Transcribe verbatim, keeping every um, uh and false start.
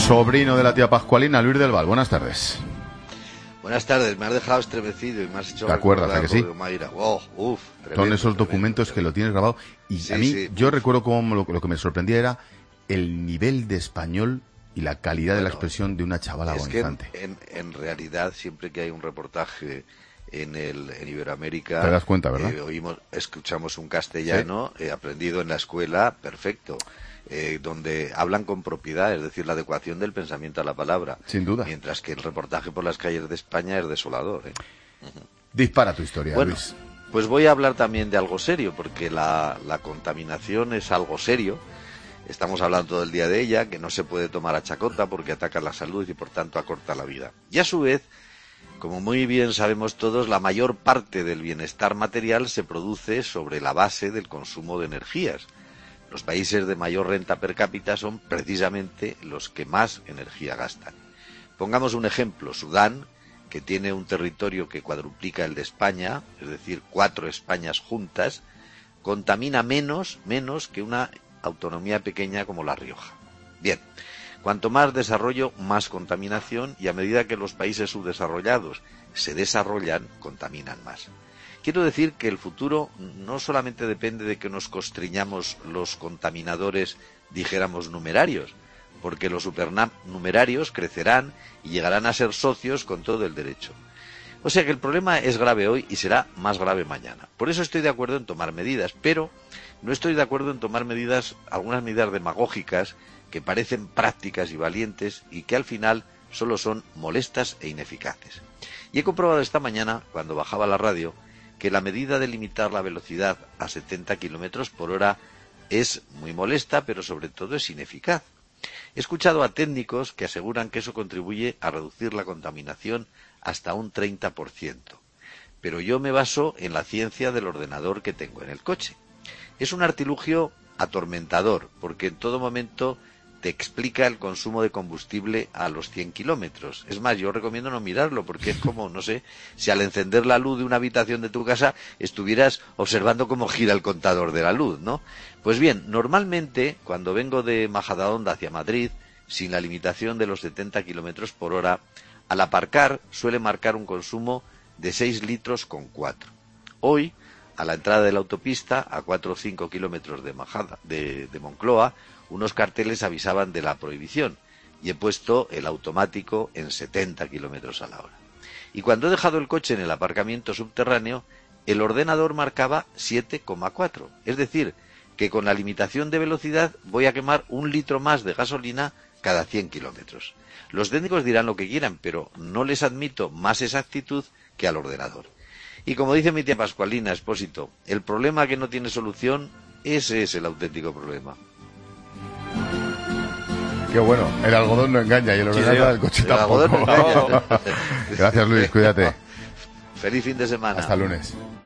sobrino de la tía Pascualina, Luis del Val. Buenas tardes. Buenas tardes, me has dejado estremecido y me has hecho... ¿Te acuerdas, a que sí? Oh, uf, tremendo, Son esos documentos tremendo, que tremendo. lo tienes grabado. Y Sí, a mí, sí, yo uf. recuerdo como lo, lo que me sorprendía era el nivel de español y la calidad Bueno, de la expresión de una chavala es que en, agonizante. en, en realidad, siempre que hay un reportaje en, el, en Iberoamérica... Te das cuenta, ¿verdad? Eh, oímos, escuchamos un castellano ¿Sí? eh, aprendido en la escuela, perfecto. Eh, donde hablan con propiedad, es decir, la adecuación del pensamiento a la palabra. Sin duda. Mientras que el reportaje por las calles de España es desolador. ¿eh? Uh-huh. Dispara tu historia, bueno, Luis. Pues voy a hablar también de algo serio, porque la, la contaminación es algo serio. Estamos hablando todo el día de ella, que no se puede tomar a chacota porque ataca la salud y por tanto acorta la vida. Y a su vez, como muy bien sabemos todos, la mayor parte del bienestar material se produce sobre la base del consumo de energías. Los países de mayor renta per cápita son precisamente los que más energía gastan. Pongamos un ejemplo, Sudán, que tiene un territorio que cuadruplica el de España, es decir, cuatro Españas juntas, contamina menos, menos que una autonomía pequeña como La Rioja. Bien, cuanto más desarrollo, más contaminación, y a medida que los países subdesarrollados se desarrollan, contaminan más. Quiero decir que el futuro no solamente depende de que nos constriñamos los contaminadores, dijéramos, numerarios, porque los supernumerarios crecerán y llegarán a ser socios con todo el derecho. O sea que el problema es grave hoy y será más grave mañana. Por eso estoy de acuerdo en tomar medidas, pero no estoy de acuerdo en tomar medidas, algunas medidas demagógicas que parecen prácticas y valientes y que al final solo son molestas e ineficaces. Y he comprobado esta mañana, cuando bajaba la radio, que la medida de limitar la velocidad a setenta kilómetros por hora es muy molesta, pero sobre todo es ineficaz. He escuchado a técnicos que aseguran que eso contribuye a reducir la contaminación hasta un treinta por ciento. Pero yo me baso en la ciencia del ordenador que tengo en el coche. Es un artilugio atormentador, porque en todo momento te explica el consumo de combustible a los cien kilómetros. Es más, yo recomiendo no mirarlo, porque es como, no sé, si al encender la luz de una habitación de tu casa estuvieras observando cómo gira el contador de la luz, ¿no? Pues bien, normalmente, cuando vengo de Majadahonda hacia Madrid, sin la limitación de los setenta kilómetros por hora, al aparcar suele marcar un consumo de seis litros con cuatro. Hoy, a la entrada de la autopista, a cuatro o cinco kilómetros de, Majada, de, de Moncloa, unos carteles avisaban de la prohibición y he puesto el automático en setenta kilómetros a la hora. Y cuando he dejado el coche en el aparcamiento subterráneo, el ordenador marcaba siete coma cuatro. Es decir, que con la limitación de velocidad voy a quemar un litro más de gasolina cada cien kilómetros. Los técnicos dirán lo que quieran, pero no les admito más exactitud que al ordenador. Y como dice mi tía Pascualina Espósito, el problema que no tiene solución, ese es el auténtico problema. Qué bueno, el algodón no engaña y el ordenador del coche el tampoco. Algodón no engaña. Gracias, Luis, cuídate. Feliz fin de semana. Hasta el lunes.